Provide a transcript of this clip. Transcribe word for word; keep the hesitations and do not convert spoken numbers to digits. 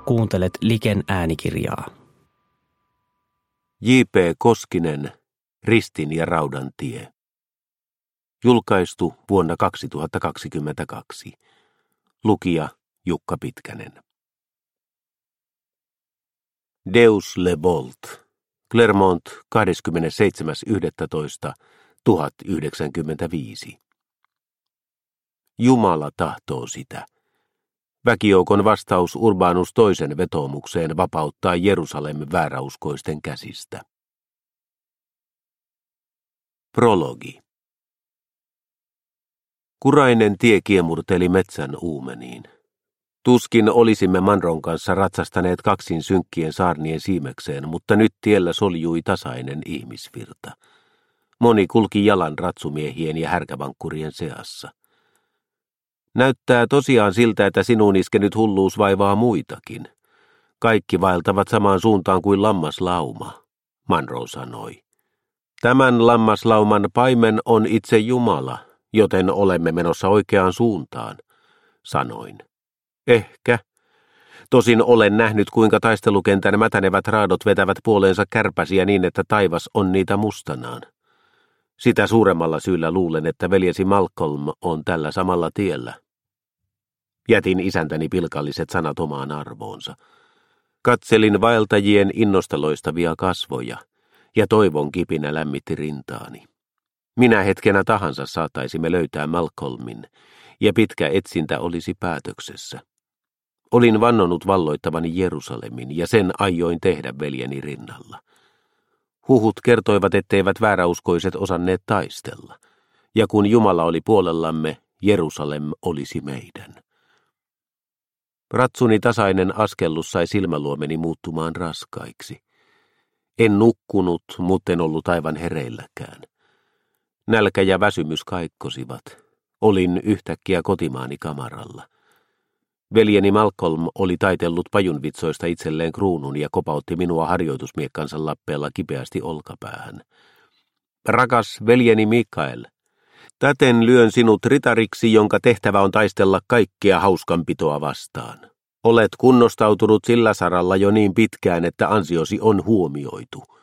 Kuuntelet Liken äänikirjaa. J P Koskinen, Ristin ja Raudan tie. Julkaistu vuonna kaksituhattakaksikymmentäkaksi. Lukija Jukka Pitkänen. Deus le Volt. Clermont, kahdeskymmenesseitsemäs yhdestoista tuhatyhdeksänkymmentäviisi. Jumala tahtoo sitä. Väkijoukon vastaus Urbanus toisen vetoomukseen vapauttaa Jerusalem vääräuskoisten käsistä. Prologi. Kurainen tie kiemurteli metsän uumeniin. Tuskin olisimme Manron kanssa ratsastaneet kaksin synkkien saarnien siimekseen, mutta nyt tiellä soljui tasainen ihmisvirta. Moni kulki jalan ratsumiehien ja härkävankkurien seassa. Näyttää tosiaan siltä, että sinuun iskenyt hulluus vaivaa muitakin. Kaikki vaeltavat samaan suuntaan kuin lammaslauma, Manro sanoi. Tämän lammaslauman paimen on itse Jumala, joten olemme menossa oikeaan suuntaan, sanoin. Ehkä. Tosin olen nähnyt, kuinka taistelukentän mätänevät raadot vetävät puoleensa kärpäsiä niin, että taivas on niitä mustanaan. Sitä suuremmalla syyllä luulen, että veljesi Malcolm on tällä samalla tiellä. Jätin isäntäni pilkalliset sanat omaan arvoonsa. Katselin vaeltajien innosta loistavia kasvoja, ja toivon kipinä lämmitti rintaani. Minä hetkenä tahansa saattaisimme löytää Malcolmin, ja pitkä etsintä olisi päätöksessä. Olin vannonut valloittavani Jerusalemin, ja sen aioin tehdä veljeni rinnalla. Huhut kertoivat, etteivät vääräuskoiset osanneet taistella, ja kun Jumala oli puolellamme, Jerusalem olisi meidän. Ratsuni tasainen askellus sai silmäluomeni muuttumaan raskaiksi. En nukkunut, mutten ollut aivan hereilläkään. Nälkä ja väsymys kaikkosivat. Olin yhtäkkiä kotimaani kamaralla. Veljeni Malcolm oli taitellut pajunvitsoista itselleen kruunun ja kopautti minua harjoitusmiekkansa lappeella kipeästi olkapäähän. Rakas veljeni Mikael, täten lyön sinut ritariksi, jonka tehtävä on taistella kaikkea hauskanpitoa vastaan. Olet kunnostautunut sillä saralla jo niin pitkään, että ansiosi on huomioitu.